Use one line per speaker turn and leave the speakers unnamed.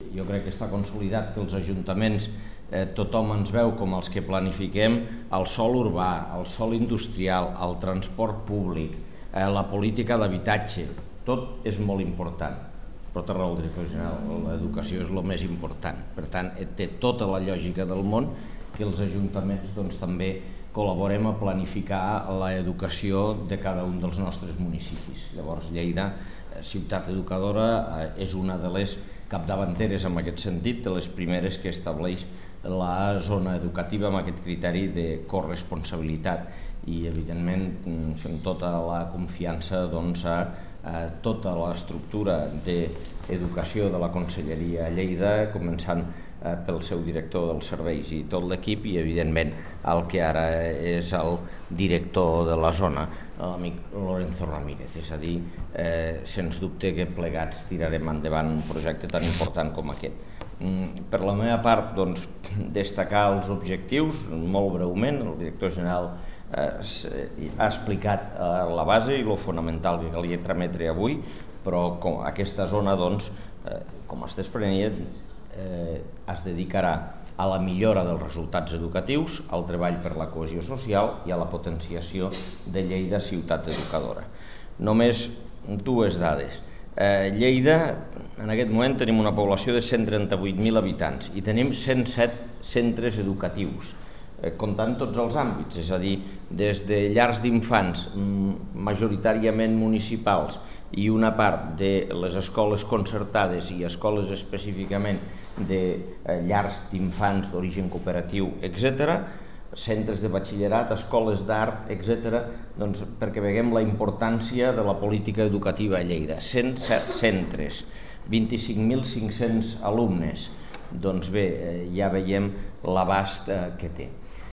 jo crec que està consolidat que els ajuntaments tothom ens veu com els que planifiquem el sòl urbà, el sòl industrial, el transport públic, la política d'habitatge, tot és molt important. Però té raó el director general, l'educació és el més important. Per tant, té tota la lògica del món que els ajuntaments també col·laborem a planificar l'educació de cada un dels nostres municipis. Llavors, Lleida, ciutat educadora, és una de les capdavanteres en aquest sentit, de les primeres que estableix la zona educativa amb aquest criteri de corresponsabilitat i, evidentment, fem tota la confiança a tota l'estructura d'educació de la Conselleria a Lleida, començant pel seu director dels serveis i tot l'equip i, evidentment, el que ara és el director de la zona, l'amic Lorenzo Ramírez. És a dir, sens dubte que plegats tirarem endavant un projecte tan important com aquest. Per la meva part, destacar els objectius, molt breument. El director general ha explicat la base i el fonamental que calia trametre avui, però aquesta zona, com es desprenia, es dedicarà a la millora dels resultats educatius, al treball per la cohesió social i a la potenciació de Lleida ciutat educadora. Només dues dades. Lleida, en aquest moment, tenim una població de 138.000 habitants i tenim 107 centres educatius, comptant tots els àmbits, és a dir, des de llars d'infants majoritàriament municipals i una part de les escoles concertades i escoles específicament de llars d'infants d'origen cooperatiu, etc., centres de batxillerat, escoles d'art, etc., perquè veiem la importància de la política educativa a Lleida. 107 centres, 25.500 alumnes, doncs bé, ja veiem l'abast que té.